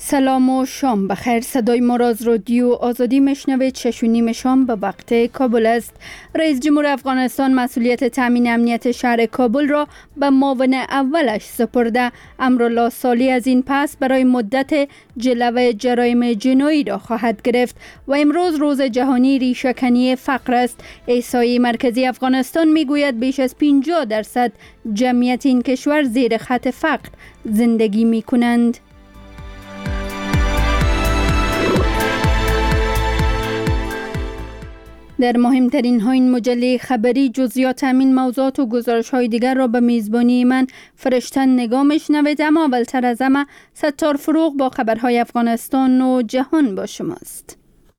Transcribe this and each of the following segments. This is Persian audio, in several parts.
سلام و شام بخیر. صدای ما را از رادیو آزادی میشنوید. 6:30 شام به وقت کابل است. رئیس جمهور افغانستان مسئولیت تامین امنیت شهر کابل را به معاون اولش سپرده. امرالله صالح از این پس برای مدت جلو جرایم جنایی را خواهد گرفت و امروز روز جهانی ریشه‌کنی فقر است. احصایه مرکزی افغانستان میگوید بیش از 50% جمعیت این کشور زیر خط فقر زندگی میکنند. در مهمترین ها این مجله خبری جزئیات همین موضوعات و گزارش های دیگر را به میزبانی من فرشتن نگاه میشنوید. اما اولتر از همه ستار فروغ با خبرهای افغانستان و جهان با شماست.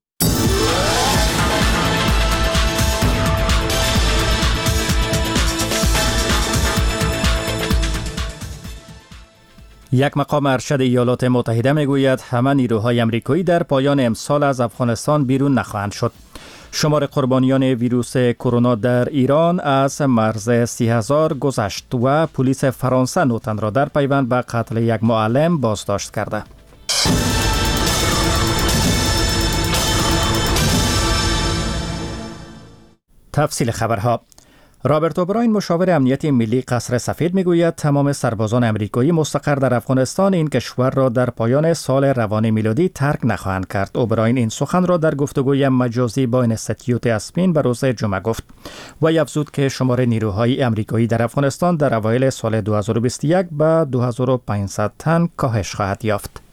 یک مقام ارشد ایالات متحده میگوید همه نیروهای آمریکایی در پایان امسال از افغانستان بیرون نخواهند شد. شمار قربانیان ویروس کرونا در ایران از مرز 30,000 گذشت و پلیس فرانسه 9 تن را در پیوند به قتل یک معلم بازداشت کرده. تفصیل خبرها. رابرت اوبراین مشاور امنیتی ملی قصر سفید میگوید تمام سربازان آمریکایی مستقر در افغانستان این کشور را در پایان سال روان میلادی ترک نخواهند کرد. اوبراین این سخن را در گفتگوی مجازی با اینستیتوت اسپین به روز جمعه گفت و افزود که شمار نیروهای آمریکایی در افغانستان در اوایل سال 2021 به 2500 تن کاهش خواهد یافت.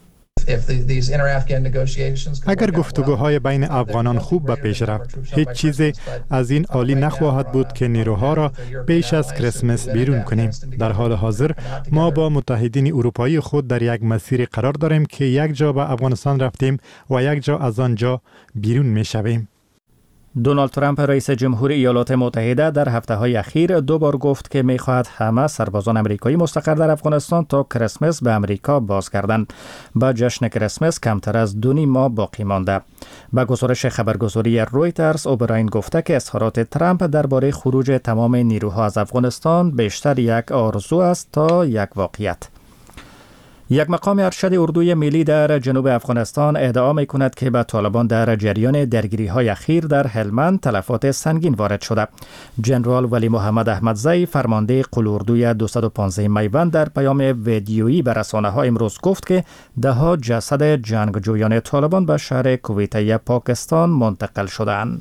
اگر گفتگوهای بین افغانان خوب به پیش رفت، هیچ چیزی از این عالی نخواهد بود که نیروها را پیش از کریسمس بیرون کنیم. در حال حاضر ما با متحدین اروپایی خود در یک مسیر قرار داریم که یک جا به افغانستان رفتیم و یک جا از آنجا بیرون می شویم. دونالد ترامپ رئیس جمهور ایالات متحده در هفته‌های اخیر 2 بار گفت که می‌خواهد همه سربازان آمریکایی مستقر در افغانستان تا کریسمس به آمریکا بازگردند. با جشن کریسمس کمتر از 2 ماه باقی مانده. با گزارش خبرگزاری رویترز، اوبراین گفته که اظهارات ترامپ درباره خروج تمام نیروها از افغانستان بیشتر یک آرزو است تا یک واقعیت. یک مقام ارشد اردوی ملی در جنوب افغانستان ادعا می‌کند که به طالبان در جریان درگیری‌های اخیر در هلمند تلفات سنگین وارد شده. جنرال ولی محمد احمدزی فرمانده قواردوی 215 میوند در پیام ویدیویی به رسانه‌ها امروز گفت که ده‌ها جسد جنگجویان طالبان به شهر کویته پاکستان منتقل شده‌اند.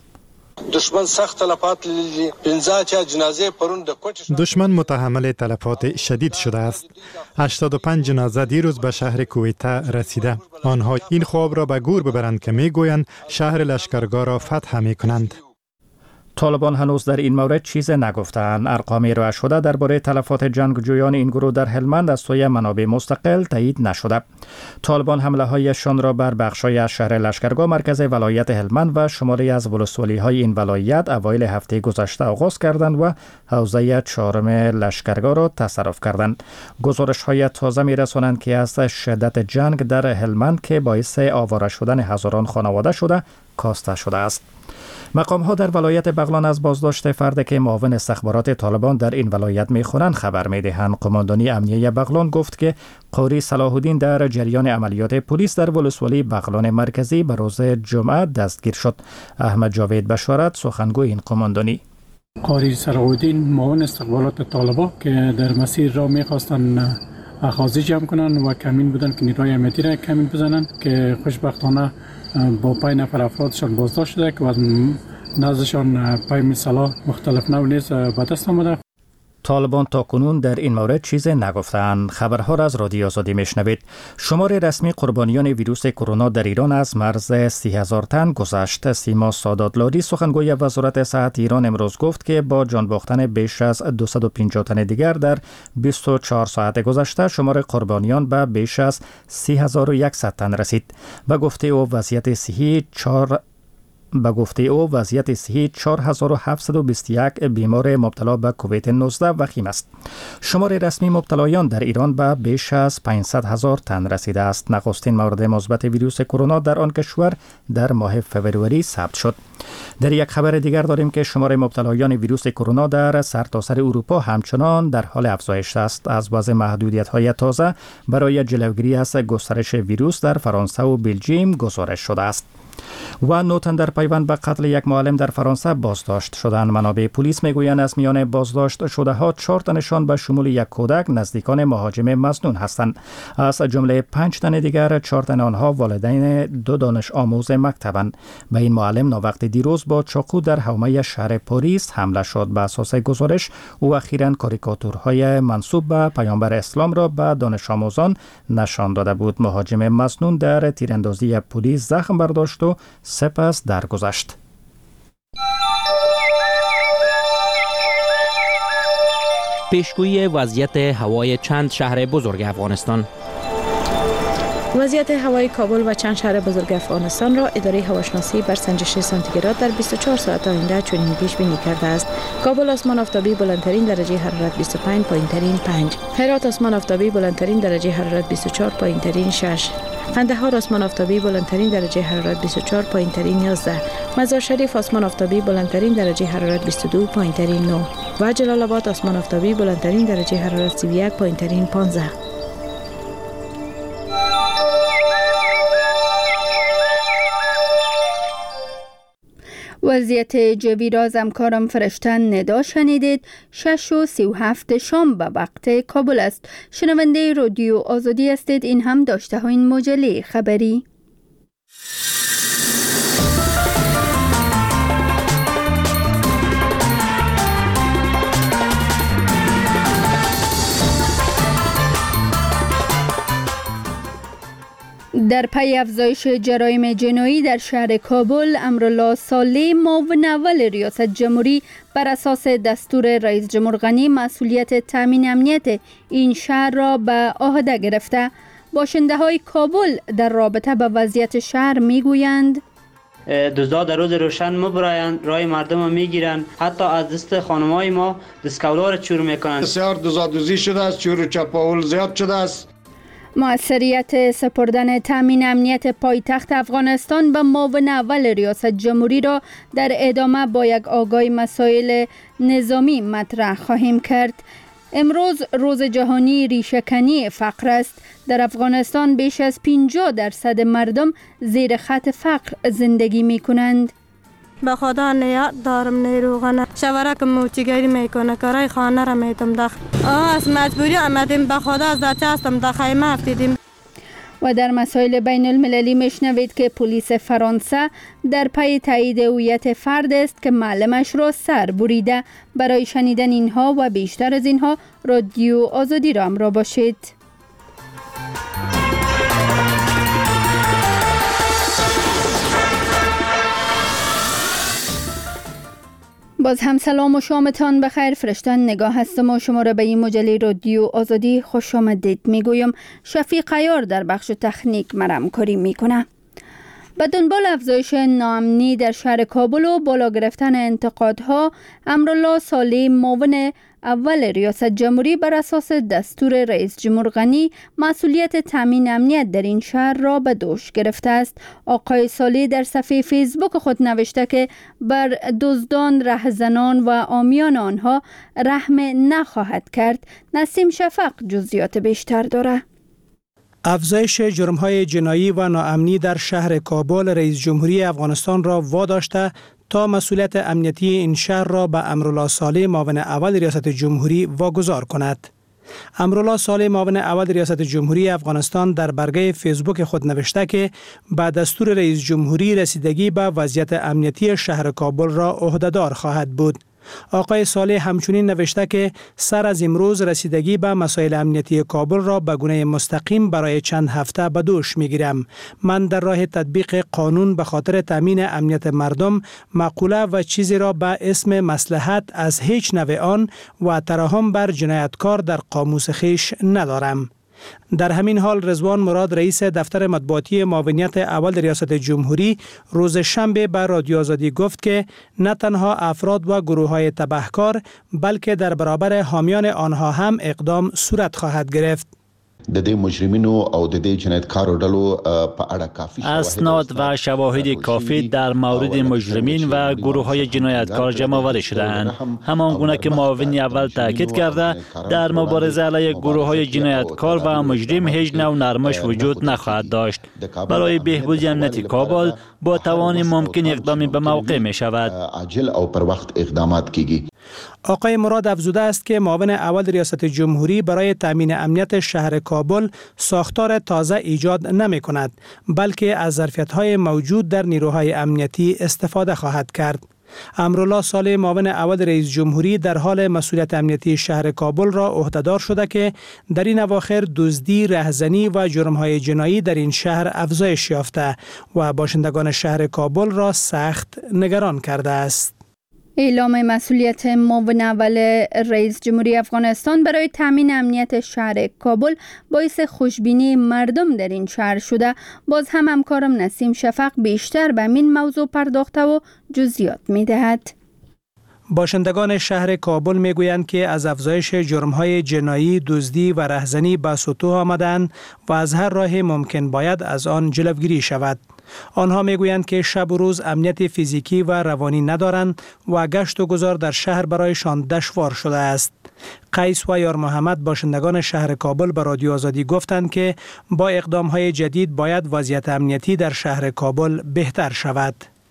دشمن متحمل تلفات شدید شده است. 85 جنازه دیروز به شهر کویته رسیده. آنها این خواب را به گور ببرند که میگویند شهر لشکرگاه را فتح میکنند. طالبان هنوز در این مورد چیز نگفتند. ارقام ارائه شده درباره تلفات جنگجویان این گروه در هلمند از سوی منابع مستقل تایید نشده. طالبان حمله‌هایشان را بر بخش‌های از شهر لشکرگاه مرکز ولایت هلمند و شماری از ولسوالی‌های این ولایت اوایل هفته گذشته آغاز کردند و حوزه 4 لشکرگاه را تصرف کردند. گزارش‌های تازه می‌رسانند که از شدت جنگ در هلمند که باعث آواره شدن هزاران خانواده شده کاسته شده است. مقام‌ها در ولایت بغلان از بازداشت فردی که معاون استخبارات طالبان در این ولایت می‌خوانند خبر می‌دهند. قماندانی امنیه بغلان گفت که قوری صلاح الدین در جریان عملیات پلیس در ولسوالی بغلان مرکزی به روز جمعه دستگیر شد. احمد جاوید بشارت سخنگوی این قماندانی: قاری صلاح الدین معاون استخبارات طالبان که در مسیر را می‌خواستند اخاذی جمع کنند و کمین بودند که نیروهای امنیتی را کمین بزنند که خوشبختانه با 5 نفر افرادشان بازداشت شده که از نزدشان پیام سلاح مختلف نوع نیز به دست آمده. طالبان تاکنون در این مورد چیز نگفتند. خبرها را از رادیو آزادی میشنوید. شمار رسمی قربانیان ویروس کرونا در ایران از مرز 30,000 تن گذشت. سیما ساداتلاری سخنگوی وزارت صحت ایران امروز گفت که با جان باختن بیش از 250 تن دیگر در 24 ساعت گذشته شمار قربانیان به بیش از 30,100 تن رسید. و گفته او وضعیت صحی به گفته او وضعیت صحی 4721 بیمار مبتلا به کووید 19 وخیم است. شمار رسمی مبتلایان در ایران به بیش از 500,000 تن رسیده است. نخستین مورد مثبت ویروس کرونا در آن کشور در ماه فوریه ثبت شد. در یک خبر دیگر داریم که شمار مبتلایان ویروس کرونا در سرتاسر اروپا همچنان در حال افزایش است. از وضع محدودیت‌های تازه برای جلوگیری از گسترش ویروس در فرانسه و بلژیم گزارش شده است. و 9 تن در پیوند به قتل یک معلم در فرانسه بازداشت شدند. منابع پلیس میگویند از میان بازداشت شده ها 4 تنشان به شمول یک کودک نزدیکان مهاجم مظنون هستند. از جمله 5 تن دیگر 4 تن آنها والدین 2 دانش آموز مکتبند. به این معلم ناوقت دیروز با چاقو در حومه شهر پاریس حمله شد. به اساس گزارش او اخیراً کاریکاتورهای منسوب به پیامبر اسلام را به دانش آموزان نشان داده بود. مهاجم مظنون در تیراندازی پلیس زخم برداشت و سپس درگذشت. پیشگویی وضعیت هوای چند شهر بزرگ افغانستان. وضعیت هوای کابل و چند شهر بزرگ افغانستان را اداره هواشناسی بر سنجش سانتیگراد در 24 ساعت آینده چنین پیش بینی کرده است. کابل آسمان آفتابی بلندترین درجه حرارت 25، پایینترین 5. هرات آسمان آفتابی بلندترین درجه حرارت 24، پایینترین 6. قندهار آسمان آفتابی بلندترین درجه حرارت 24، پایینترین 11. مزار شریف آسمان آفتابی بلندترین درجه حرارت 22، پایینترین 9. و جلال آباد آسمان آفتابی بلندترین درجه حرارت 31، پایینترین 15. وضعیت جوی را از همکارم فرشتن ندا شنیدید. 6:37 شام به وقت کابل است. شنونده رادیو آزادی هستید. این هم داشته ها این مجله خبری. در پی افزایش جرایم جنایی در شهر کابل، امرالله صالح معاون اول ریاست جمهوری بر اساس دستور رئیس جمهور غنی مسئولیت تامین امنیت این شهر را به عهده گرفته. باشنده های کابل در رابطه با وضعیت شهر میگویند دزدا در روز روشن مبرایند، رای مردم رو میگیرند، حتی از دست خانمای ما دستکولا را چور میکنند. بسیار دزدی شده است، چور و چپاول زیاد شده است. مؤثریت سپردن تامین امنیت پایتخت افغانستان به معاون اول ریاست جمهوری را در ادامه با یک آگاهی مسائل نظامی مطرح خواهیم کرد. امروز روز جهانی ریشه‌کنی فقر است. در افغانستان بیش از 50% مردم زیر خط فقر زندگی می کنند. به خدا نیت دارم نیروغنه شورک موچیگری میکنه کارای خانه را میتم داخل از مجبوری آمدیم. به خدا از درچه هستم در خیمه افتیدیم. و در مسائل بین المللی میشنوید که پلیس فرانسه در پی تایید هویت فرد است که معلمش را سر بریده. برای شنیدن اینها و بیشتر از اینها رادیو آزادی را همراه باشید. باز هم سلام و شامتان بخیر. فرشتن نگاه هستم و شما را به این مجله رادیو آزادی خوش آمدید میگویم. شفیق عیار در بخش تکنیک همکاری میکنه. به دنبال افزایش ناامنی در شهر کابل و بالا گرفتن انتقادها، امرالله صالح معاون اول ریاست جمهوری بر اساس دستور رئیس جمهور غنی مسئولیت تامین امنیت در این شهر را به دوش گرفته است. آقای صالح در صفحه فیسبوک خود نوشته که بر دزدان، رهزنان و عامیان آنها رحم نخواهد کرد. نسیم شفق جزئیات بیشتر داره. افزایش جرم‌های جنایی و ناامنی در شهر کابل رئیس جمهوری افغانستان را واداشته تا مسئولیت امنیتی این شهر را به امرالله صالح معاون اول ریاست جمهوری واگذار کند. امرالله صالح معاون اول ریاست جمهوری افغانستان در برگه فیسبوک خود نوشته که با دستور رئیس جمهوری رسیدگی به وضعیت امنیتی شهر کابل را عهده‌دار خواهد بود. آقای صالح همچنین نوشته که سر از امروز رسیدگی به مسائل امنیتی کابل را به گونه مستقیم برای چند هفته به دوش میگیرم. من در راه تطبیق قانون به خاطر تامین امنیت مردم مقوله و چیزی را به اسم مصلحت از هیچ نوع آن و ترحم بر جنایتکار در قاموس خیش ندارم. در همین حال رضوان مراد رئیس دفتر مطبوعاتی معاونیت اول ریاست جمهوری روز شنبه به رادیو آزادی گفت که نه تنها افراد و گروه‌های تبهکار بلکه در برابر حامیان آنها هم اقدام صورت خواهد گرفت. د دې مجرمینو او د دې جنایتکارو ډلو په اړه کافی اسناد و شواهد کافی در مورد مجرمین و گروه‌های جنایتکار جمع آورده شده‌اند. همانگونه که معاون اول تاکید کرده در مبارزه علیه گروه‌های جنایتکار و مجرم هیچ نوع نرمش وجود نخواهد داشت. برای بهبود امنیت کابل با توان ممکن اقدامی به موقع می شود. عاجل او پر وقت اقدامات کیږي. آقای مراد افزوده است که معاون اول ریاست جمهوری برای تامین امنیت شهر کابل ساختار تازه ایجاد نمی کند بلکه از ظرفیت‌های موجود در نیروهای امنیتی استفاده خواهد کرد. امرالله صالح معاون اول رئیس جمهوری در حال مسئولیت امنیتی شهر کابل را عهدهدار شده که در این اواخر دزدی، رهزنی و جرم‌های جنایی در این شهر افزایش یافته و باشندگان شهر کابل را سخت نگران کرده است. اعلام مسئولیت معاون اول رئیس جمهوری افغانستان برای تامین امنیت شهر کابل باعث خوشبینی مردم در این شهر شده. باز هم همکارم نسیم شفق بیشتر به این موضوع پرداخته و جزئیات می‌دهد. باشندگان شهر کابل میگویند که از افزایش جرم‌های جنایی، دزدی و رهزنی به سطوح آمدند و از هر راه ممکن باید از آن جلوگیری شود. آنها میگویند که شب و روز امنیت فیزیکی و روانی ندارند و گشت و گذار در شهر برایشان دشوار شده است. قیس و یار محمد باشندگان شهر کابل به رادیو آزادی گفتند که با اقدام‌های جدید باید وضعیت امنیتی در شهر کابل بهتر شود.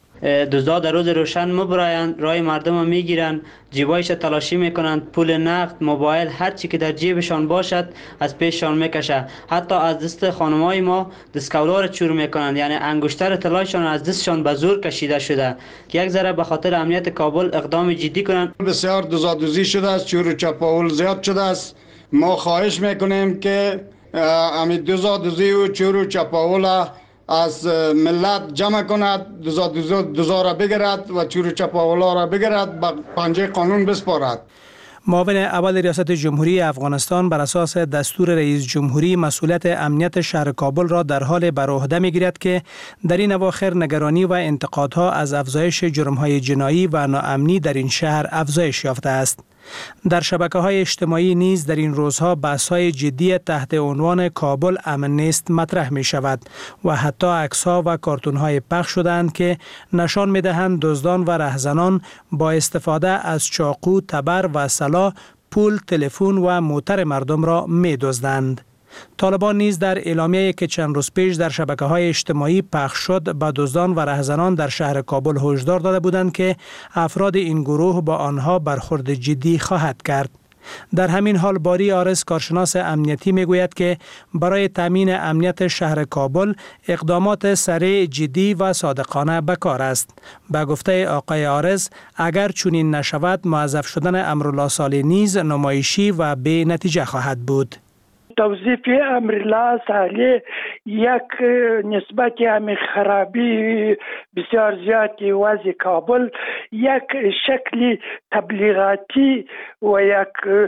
دزدا در روز روشن مبرایند، رای مردم رو میگیرن، جیبایش تلاشی میکنند، پول نقد، موبایل، هر چی که در جیبشان باشد از پیششان میکشه. حتی از دست خانمای ما دستکولار چور میکنند، یعنی انگشتر طلایشان از دستشان به زور کشیده شده که یک ذره به خاطر امنیت کابل اقدام جدی کنند. بسیار دزدی شده است، چور و چپاول زیاد شده است. ما خواهش میکنیم که امید دزدی و چور و چپاول از ملت جمع کند، دزدا را بگیرد و چور و چپاولا را بگیرد، به پنجه قانون بسپارد. معاون اول ریاست جمهوری افغانستان بر اساس دستور رئیس جمهوری مسئولیت امنیت شهر کابل را در حال بر عهده می‌گیرد که در این اواخر نگرانی و انتقادها از افزایش جرم‌های جنایی و ناامنی در این شهر افزایش یافته است. در شبکه‌های اجتماعی نیز در این روزها بحث‌های جدی تحت عنوان کابل امن نیست مطرح می‌شود و حتی عکس‌ها و کارتون‌های پخش شده‌اند که نشان می‌دهند دزدان و رهزنان با استفاده از چاقو، تبر و سلاح پول، تلفن و موتر مردم را می‌دزدند. طالبان نیز در اعلامیه‌ای که چند روز پیش در شبکه‌های اجتماعی پخش شد به دزدان و رهزنان در شهر کابل هشدار داده بودند که افراد این گروه با آنها برخورد جدی خواهد کرد. در همین حال باری آرز کارشناس امنیتی میگوید که برای تامین امنیت شهر کابل اقدامات سریع، جدی و صادقانه به کار است. به گفته آقای آرز اگر چنین نشود موظف شدن امرالله صالح نیز نمایشی و بی نتیجه خواهد بود. توظیف امرالله صالح یک نسبت همین خرابی بسیار زیادی وضع کابل، یک شکلی تبلیغاتی و یک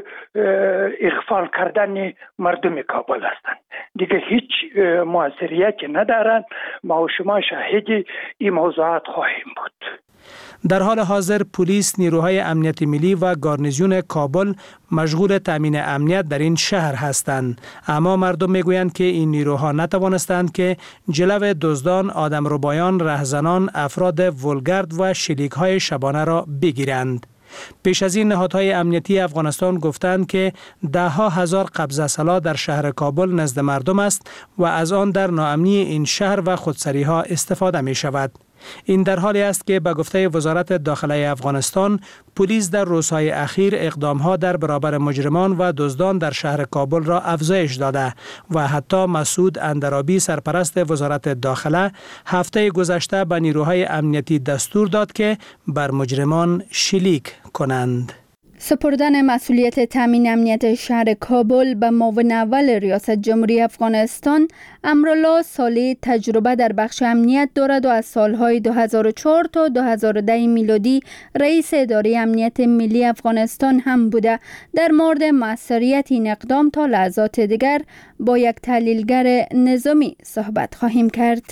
اغفال کردن مردم کابل هستند. دیگه هیچ موثریتی ندارند. ما و شما شاهدی این موضوعات خواهیم بود. در حال حاضر پلیس، نیروهای امنیت ملی و گارنیزیون کابل مشغول تامین امنیت در این شهر هستند، اما مردم میگویند که این نیروها نتوانستند که جلو دزدان، آدمربایان، رهزنان، افراد ولگرد و شلیک‌های شبانه را بگیرند. پیش از این نهادهای امنیتی افغانستان گفتند که ده‌ها هزار قبضه سلاح در شهر کابل نزد مردم است و از آن در ناامنی این شهر و خودسری‌ها استفاده می شود. این در حالی است که به گفته وزارت داخله افغانستان پلیس در روزهای اخیر اقدامها در برابر مجرمان و دزدان در شهر کابل را افزایش داده و حتی مسعود اندرابی سرپرست وزارت داخله هفته گذشته به نیروهای امنیتی دستور داد که بر مجرمان شلیک کنند. سپردن مسئولیت تامین امنیت شهر کابل به معاون اول ریاست جمهوری افغانستان، امرالله صالح تجربه در بخش امنیت دارد و از سالهای 2004 تا 2010 میلادی رئیس اداره امنیت ملی افغانستان هم بوده. در مورد موثریت این اقدام تا لحظات دیگر با یک تحلیلگر نظامی صحبت خواهیم کرد.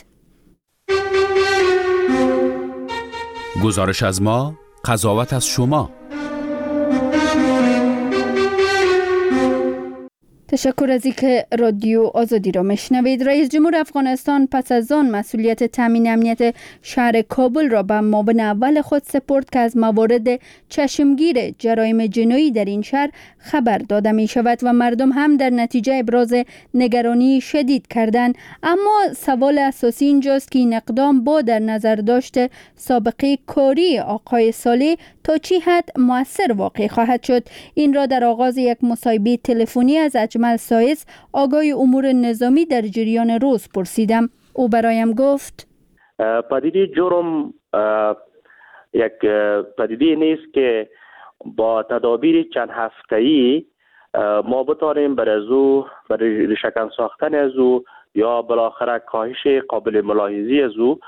گزارش از ما، قضاوت از شما. تشکر از اینکه رادیو آزادی را میشنوید. رئیس جمهور افغانستان پس از آن مسئولیت تامین امنیت شهر کابل را به معاون اول خود سپرد که از موارد چشمگیر جرایم جنایی در این شهر خبر داده می شود و مردم هم در نتیجه ابراز نگرانی شدید کردند. اما سوال اساسی اینجاست که این اقدام با در نظر داشته سابقه کاری آقای صالح تا چی حد مؤثر واقع خواهد شد. این را در آغاز یک مصاحبه تلفنی از اجمل سایس، آگاه امور نظامی در جریان روز پرسیدم. او برایم گفت پدیده جرم یک پدیده نیست که با تدابیر چند هفته‌ای ما بتوانیم برای ریشه‌کن ساختن از او یا بالاخره کاهش قابل ملاحظه‌ای از او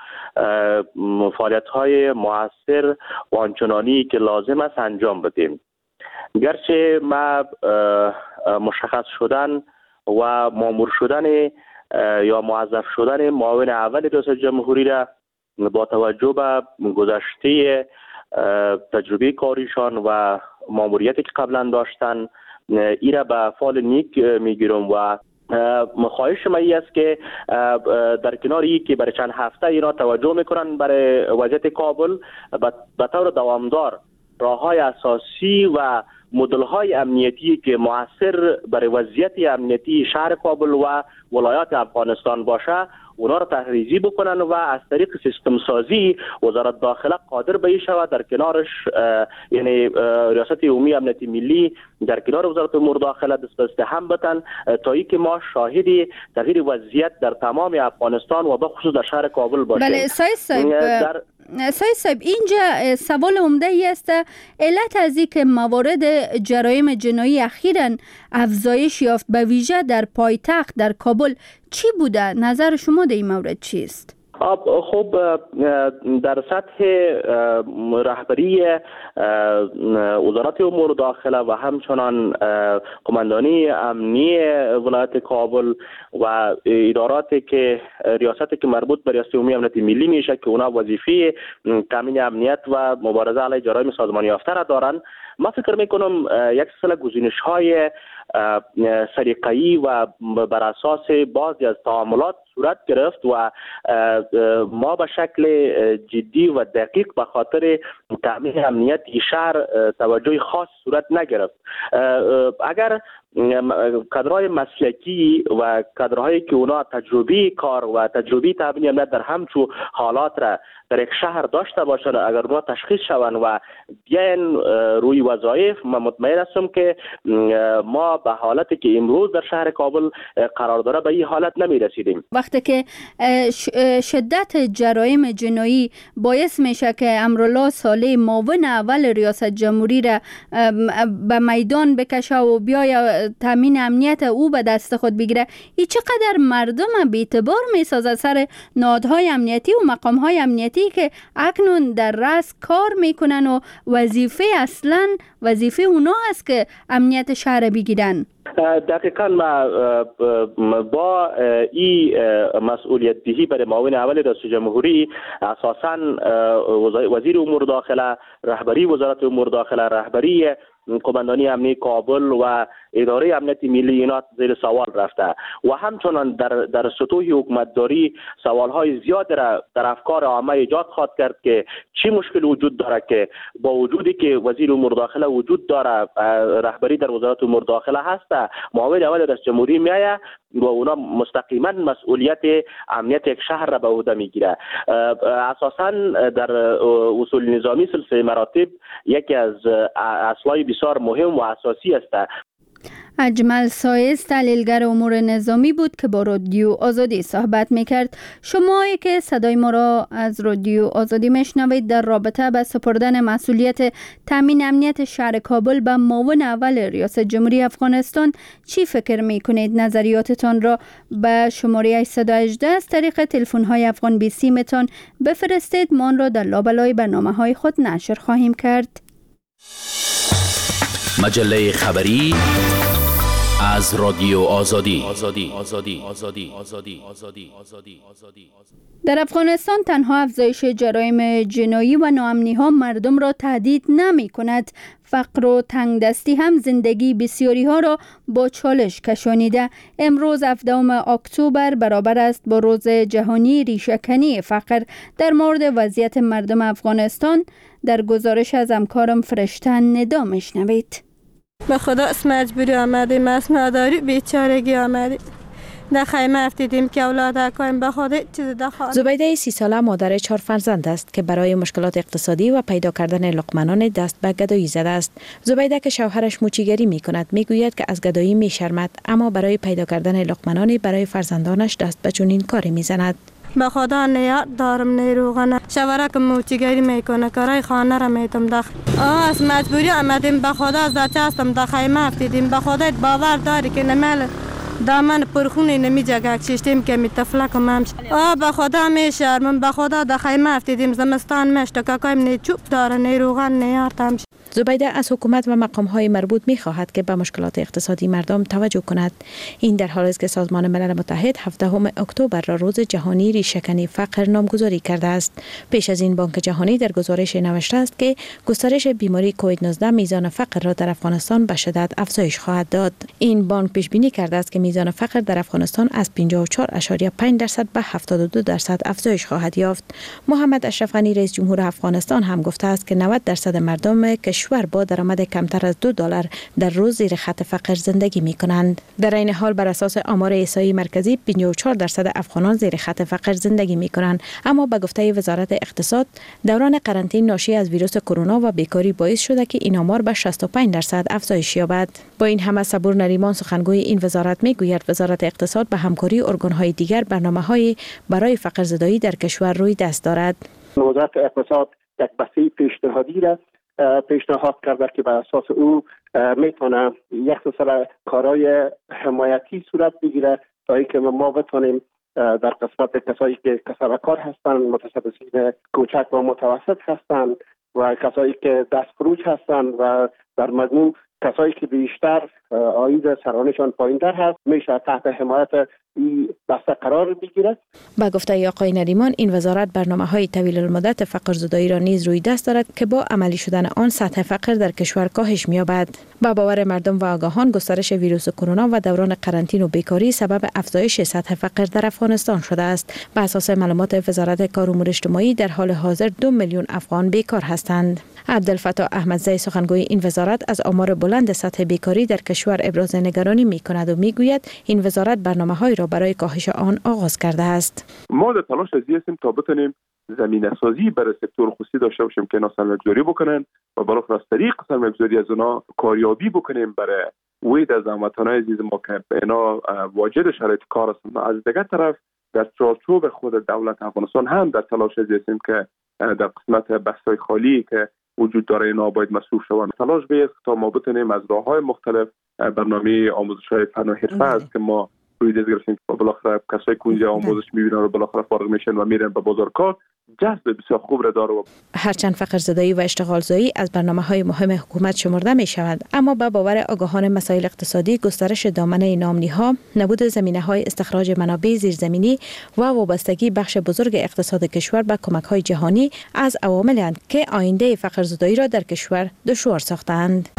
فعالیت‌های مؤثر و آنچنانی که لازم است انجام بدیم. گرچه ما مشخص شدن و مامور شدن یا موظف شدن معاون اول ریاست جمهوری را با توجه به گذشته تجربه کاریشان و ماموریتی که قبلا داشتن ای را به فال نیک میگیرم و خواهش من ای است که در کنار ای که برای چند هفته اینا توجه میکنن برای وضعیت کابل به طور دوامدار راه‌های اساسی و مدل‌های امنیتی که مؤثر برای وضعیت امنیتی شهر کابل و ولایات افغانستان باشه اونا را تحریزی بکنن و از طریق سیستم سازی وزارت داخله قادر به شود در کنارش یعنی ریاست عمومی امنیت ملی در کنار وزارت امور داخله دست به دست هم بتن تا ای که ما شاهد تغییر وضعیت در تمام افغانستان و به خصوص در شهر کابل باشیم. بله سایس صاحب اینجا سوال عمده ای است، علت از این که موارد جرایم جنایی اخیراً افزایش یافت به ویژه در پایتخت در کابل چی بوده؟ نظر شما در این مورد چیست؟ خب در سطح رهبری وزارت امور داخله و همچنان قماندانی امنی ولایت کابل و اداراتی که ریاستی که مربوط به ریاست عمومی امنیت ملی میشه که اونا وظیفه تامین امنیت و مبارزه علیه جرایم سازمانی یافته را دارن، ما فکر میکنم یک سلسله گزینش‌های سریقه‌ای و بر اساس بعضی از تعاملات صورت گرفت و ما به شکل جدی و دقیق به خاطر تامین امنیت شهر توجه خاص صورت نگرفت. اگر کادرهای مسلکی و کادرهایی که اونا تجربی کار و تجربی تامین امنیت در همچو حالات را در یک شهر داشته باشند، اگر اونا تشخیص شوند و بیاین روی وظایف، من مطمئن هستم که ما به حالتی که امروز در شهر کابل قرار داره به این حالت نمی رسیدیم. وقتی که شدت جرایم جنایی باعث میشه که امرالله صالح معاون اول ریاست جمهوری را به میدان بکشه و بیای تامین امنیت او به دست خود بگیره، این چقدر مردم به اعتبار میسازه سر نهادهای امنیتی و مقامهای امنیتی که اکنون در رأس کار میکنن و وظیفه اصلا وظیفه اونا است که امنیت شهر بگیرن. دقیقاً ما با این مسئولیت دهی برای معاون اول ریاست جمهوری اساساً وزیر امور داخله، رهبری وزارت امور داخله، رهبری قماندانی امنی کابل و اداره امنیت ملی اینا زیر سوال رفته و همچنان در سطوح حکومتداری سوالهای زیاد را در افکار عامه ایجاد خواهد کرد که چی مشکل وجود داره که با وجودی که وزیر امور داخله وجود داره، رهبری در وزارت امور داخله هست، معاون اول رئیس جمهوری میآید و اونا مستقیما مسئولیت امنیت یک شهر را به عهده میگیره. اساساً در اصول نظامی سلسله مراتب یکی از اصلای بسیار مهم و اساسی است. اجمل سایز تحلیلگر امور نظامی بود که با رادیو آزادی صحبت میکرد. شمایی که صدای ما را از رادیو آزادی میشنوید در رابطه با سپردن مسئولیت تامین امنیت شهر کابل به معاون اول ریاست جمهوری افغانستان چی فکر میکنید؟ نظریاتتان را به شماره 818 از طریق تلفن های افغان 20 میتون بفرستید. ما آن را در لابلای برنامه های خود نشر خواهیم کرد. مجله خبری از رادیو آزادی. در افغانستان تنها افزایش جرایم جنایی و ناامنی ها مردم را تهدید نمی کند. فقر و تنگدستی هم زندگی بسیاری ها را با چالش کشانیده. امروز 17 اکتبر برابر است با روز جهانی ریشه‌کنی فقر. در مورد وضعیت مردم افغانستان در گزارش از همکارم فرشته ندا میشنوید. به خدا اسم مجبوری آمدیم، اسم نداری بیچارگی آمدیم. در خیمه افتیدیم که اولاد اکایم به خود چیز دخواد. زبیده 30 ساله مادر 4 فرزند است که برای مشکلات اقتصادی و پیدا کردن لقمه‌نان دست به گدایی زده است. زبیده که شوهرش موچیگری می کند می گوید که از گدایی می شرمد، اما برای پیدا کردن لقمه‌نانی برای فرزندانش دست به چنین کاری می زند. به خدا نیاد دارم نیروغنه شوهرک موچیگری میکنه، کارای خانه را میتم داخل. از مجبوری آمدیم، به خدا از دچه هستم در خیمه افتیدیم. به خدا باور داری که نمال دامن پرخونی نمی جگه کشیدیم که می تفلک و ممش. به خدا می شرمم، به خدا در خیمه افتیدیم. زمستان مشت که کایم نی چوب داره نیروغن نیارتم. زبیده از حکومت و مقام‌های مربوط می‌خواهد که به مشکلات اقتصادی مردم توجه کند. این در حالی است که سازمان ملل متحد 17 اکتبر را روز جهانی ریشه‌کنی فقر نامگذاری کرده است. پیش از این بانک جهانی در گزارش نوشته است که گسترش بیماری کووید 19 میزان فقر را در افغانستان به شدت افزایش خواهد داد. این بانک پیش بینی کرده است که میزان فقر در افغانستان از 54.5% به 72% افزایش خواهد یافت. محمد اشرف غنی رئیس جمهور افغانستان هم گفته است که 90% مردم کشور با درآمد کمتر از $2 در روز زیر خط فقر زندگی می کنند. در این حال بر اساس آمار احصایی مرکزی 54% افغانان زیر خط فقر زندگی می کنند، اما به گفته وزارت اقتصاد دوران قرنطینه ناشی از ویروس کرونا و بیکاری باعث شده که این آمار به 65% افزایش یابد. با این همه صبور نریمان سخنگوی این وزارت می گوید وزارت اقتصاد به همکاری ارگان‌های دیگر برنامه‌های برای فقر زدایی در کشور روی دست دارد. وزارت اقتصاد یک بسیج پیشنهادی را پیشنهاد کرده که بر اساس او میتونه یک سلسله کارهای حمایتی صورت بگیره تا اینکه ما بتونیم در قسمت کسایی که کسب و کار هستند، متصدین کوچک و متوسط هستند و کسایی که دست فروش هستند و در مجموع کسایی که بیشتر عاید سرانشان پایین‌تر هست میشه تحت حمایت این دسته قرار بگیرد. با گفته آقای نریمان این وزارت برنامه‌های طویل المدت فقر زدایی را نیز روی دست دارد که با عملی شدن آن سطح فقر در کشور کاهش می‌یابد. با باور مردم و آگاهان گسترش ویروس کرونا و دوران قرنطینه و بیکاری سبب افزایش سطح فقر در افغانستان شده است. بر اساس معلومات وزارت کار و امور اجتماعی در حال حاضر 2 میلیون افغان بیکار هستند. عبدالفتاح احمدزی سخنگوی این وزارت از آمار بلند سطح بیکاری در کشور ابراز نگرانی می‌کند و می‌گوید این وزارت برنامه‌های را برای کاهش آن آغاز کرده است. ما در تلاش هستیم تا بتونیم زمینه‌سازی برای سکتور خصوصی داشته باشیم که اینا سرمایه‌گذاری بکنن و بالاخره از طریق سرمایه‌گذاری از اونا کاریابی بکنیم برای وید از هموطنان عزیز ما که اینا واجد شرایط کار هستند. از دیگر طرف در چارچوب خود دولت افغانستان هم در تلاش هستیم که در قسمت بحث‌های خالی که وجود داره اینا باید مصروف شوند. تلاش بیست تا ما بتونیم از راه‌های مختلف برنامه آموزش‌های فن و حرفه است که ما روی دست گرفتیم و بالاخره کسایی که اونجا آموزش می‌بینن و بالاخره فارغ میشن و میرن به بازار کار جذب بسیار خوب را داره. هرچند فقر زدایی و اشتغال زایی از برنامه‌های مهم حکومت شمرده می‌شود، اما با باور آگاهان مسائل اقتصادی گسترش دامنه ناامنی‌ها، نبود زمینه‌های استخراج منابع زیرزمینی و وابستگی بخش بزرگ اقتصاد کشور به کمک‌های جهانی از عوامل‌اند که آینده فقر زدایی را در کشور دشوار ساختند.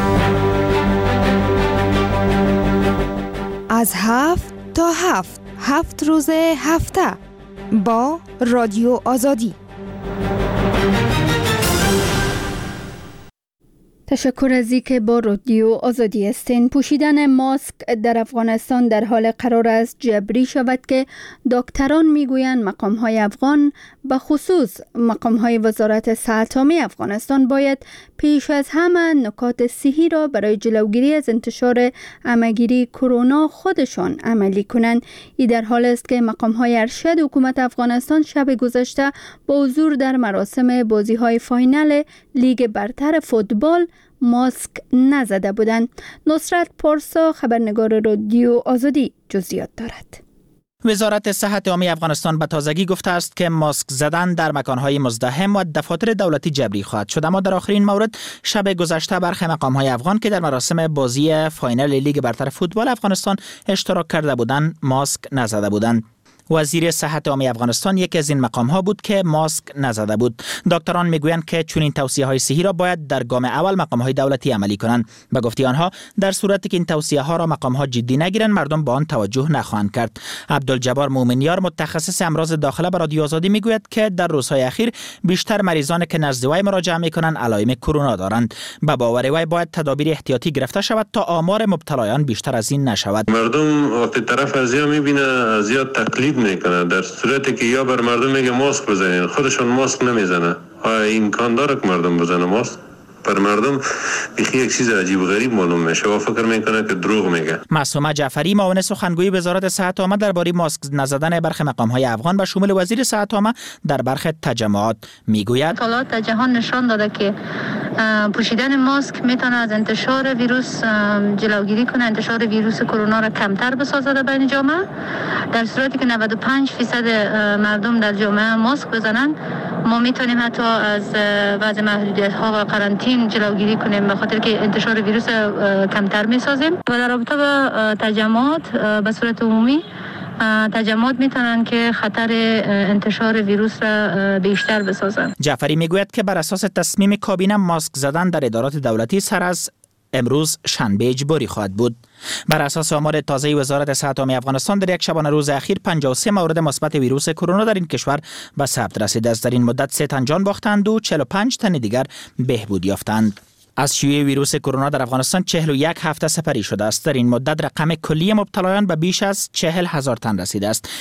از 7 تا 7 روز هفته با رادیو آزادی. تشکر از اینکه با رادیو آزادی هستین. پوشیدن ماسک در افغانستان در حال قرار است جبری شود که دکتران میگویند مقام‌های افغان به خصوص مقام‌های وزارت صحت عامه افغانستان باید پیش از همه نکات صحی را برای جلوگیری از انتشار عمه‌گیری کرونا خودشان عملی کنند. این در حال است که مقام‌های ارشد حکومت افغانستان شب گذشته با حضور در مراسم بازی‌های فاینال لیگ برتر فوتبال ماسک نزده بودند. نصرت پارسا خبرنگار رادیو آزادی جزئیات دارد. وزارت صحت عامه افغانستان به تازگی گفته است که ماسک زدن در مکانهای مزدحم و دفاتر دولتی جبری خواهد شد، اما در آخرین مورد شب گذشته برخی مقامهای افغان که در مراسم بازی فاینال لیگ برتر فوتبال افغانستان اشتراک کرده بودند ماسک نزده بودند. وزیر صحت عامه افغانستان یکی از این مقام‌ها بود که ماسک نزده بود. دکتران میگویند که چنین توصیه‌های صحی را باید در گام اول مقام‌های دولتی عملی کنند. به گفته آنها در صورتی که این توصیه‌ها را مقام‌ها جدی نگیرند مردم به آن توجه نخواهند کرد. عبدالجبار مومنیار متخصص امراض داخله به رادیو آزادی میگوید که در روزهای اخیر بیشتر مریضانی که نزد وی مراجعه می‌کنند علائم کرونا دارند. به باور وی باید تدابیر احتیاطی گرفته شود تا آمار مبتلایان بیشتر از این نشود. مردم وقتی طرف ازیا می‌بینه زیاد تقلید میکنه، در صورتی که یا بر مردم میگه ماسک بزنین خودشون ماسک نمیزنه. امکان داره که مردم بزنه ماسک؟ بر مردم بیخی یک چیز عجیب و غریب معلوم میشه و فکر میکنه که دروغ میگه. معصومه جعفری معاون سخنگوی وزارت صحت عامه درباره ماسک نزدن برخی مقام‌های افغان به شمول وزیر صحت عامه در برخی تجمعات میگوید مطالعات جهان نشان داده که پوشیدن ماسک میتونه از انتشار ویروس جلوگیری کنه، انتشار ویروس کرونا را کمتر بسازه در بین جامعه. در صورتی که 95% مردم در جامعه ماسک بزنن ما میتونیم حتی از وضع محدودیت‌ها و قرنطین جلوگیری کنیم، به خاطر که انتشار ویروس کمتر میسازیم. و در رابطه با تجمعات به صورت عمومی تجمعات میتونن که خطر انتشار ویروس را بیشتر بسازن. جعفری میگوید که بر اساس تصمیم کابینه ماسک زدن در ادارات دولتی سر از امروز شنبه اجباری خواهد بود. بر اساس آمار تازه وزارت صحت عامه افغانستان در یک شبانه روز اخیر 53 مورد مثبت ویروس کرونا در این کشور به ثبت رسیده است. در این مدت 3 تن جان باختند و 45 تن دیگر بهبود یافتند. از شیوع ویروس کرونا در افغانستان 41 هفته سپری شده است. در این مدت رقم کلی مبتلایان به بیش از 40,000 تن رسیده است.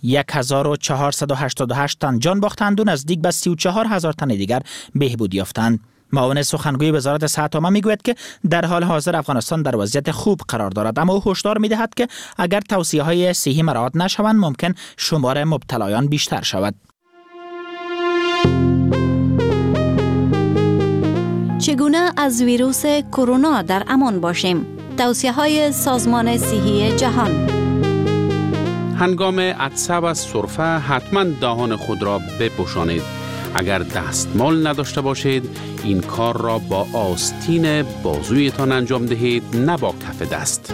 1488 تن جان باختند و نزدیک به 34,000 تن دیگر بهبود یافتند. معاون سخنگوی وزارت صحت عامه میگوید که در حال حاضر افغانستان در وضعیت خوب قرار دارد، اما او هشدار میدهد که اگر توصیه‌های صحی مراعات نشوند ممکن شمار مبتلایان بیشتر شود. چگونه از ویروس کرونا در امان باشیم؟ توصیه‌های سازمان صحی جهان. هنگام عطسه و سرفه حتما دهان خود را بپوشانید. اگر دستمال نداشته باشید این کار را با آستین بازویتان انجام دهید، نه با کف دست.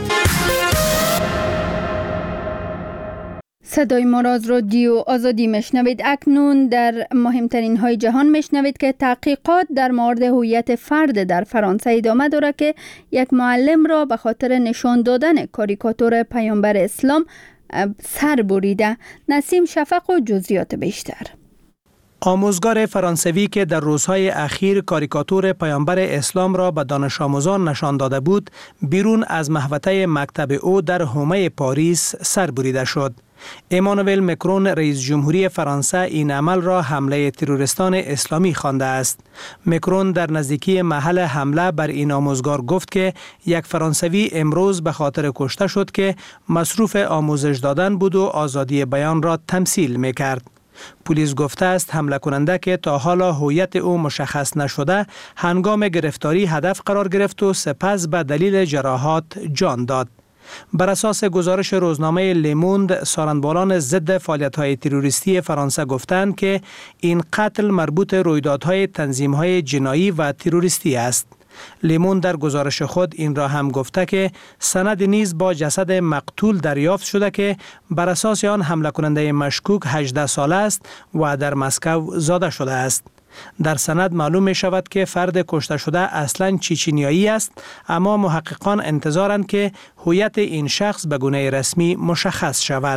صدای ما را از رادیو آزادی میشنوید. اکنون در مهمترین های جهان میشنوید که تحقیقات در مورد هویت فرد در فرانسه ادامه دارد که یک معلم را به خاطر نشان دادن کاریکاتور پیامبر اسلام سر بریده. نسیم شفق و جزئیات بیشتر. آموزگار فرانسوی که در روزهای اخیر کاریکاتور پیامبر اسلام را به دانش آموزان نشان داده بود، بیرون از محوطه مکتب او در حومه پاریس سر بریده شد. امانوئل مکرون رئیس جمهوری فرانسه این عمل را حمله تروریستان اسلامی خوانده است. مکرون در نزدیکی محل حمله بر این آموزگار گفت که یک فرانسوی امروز به خاطر کشته شد که مصروف آموزش دادن بود و آزادی بیان را تمثیل می‌کرد. پلیس گفته است حمله کننده که تا حالا هویت او مشخص نشده هنگام گرفتاری هدف قرار گرفت و سپس به دلیل جراحات جان داد. بر اساس گزارش روزنامه لیموند، سارنبالان ضد فعالیت‌های تروریستی فرانسه گفتند که این قتل مربوط رویدادهای تنظیم‌های جنایی و تروریستی است. لیمون در گزارش خود این را هم گفته که سند نیز با جسد مقتول دریافت شده که بر اساس آن حمله کننده مشکوک 18 ساله است و در مسکو زاده شده است. در سند معلوم می شود که فرد کشته شده اصلاً چچنیایی است، اما محققان انتظارند که هویت این شخص به گونه رسمی مشخص شود.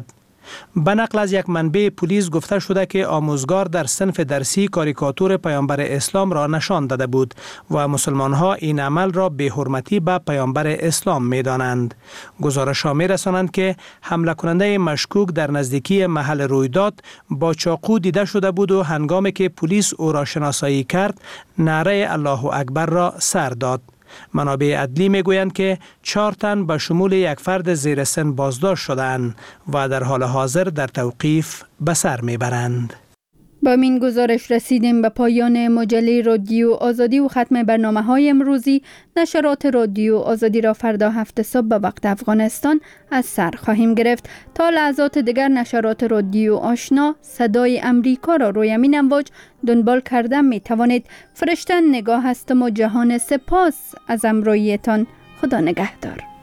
به نقل از یک منبع پلیس گفته شده که آموزگار در صنف درسی کاریکاتور پیامبر اسلام را نشان داده بود و مسلمان ها این عمل را بی‌حرمتی به پیامبر اسلام می دانند. گزارش ها می رسانند که حمله کننده مشکوک در نزدیکی محل رویداد با چاقو دیده شده بود و هنگامی که پلیس او را شناسایی کرد نعره الله اکبر را سر داد. منابع عدلی می گویند که 4 تن به شمول یک فرد زیر سن بازداشت شدند و در حال حاضر در توقیف به سر می برند. با این گزارش رسیدیم به پایان مجله رادیو آزادی و ختم برنامه‌های امروزی. نشرات رادیو آزادی را فردا 7 صبح به وقت افغانستان از سر خواهیم گرفت. تا لحظات دیگر نشرات رادیو آشنا صدای امریکا را روی همین امواج دنبال کرده می توانید. فرشته نگاه هستم و جهان سپاس از همراهیتان. خدا نگهدار.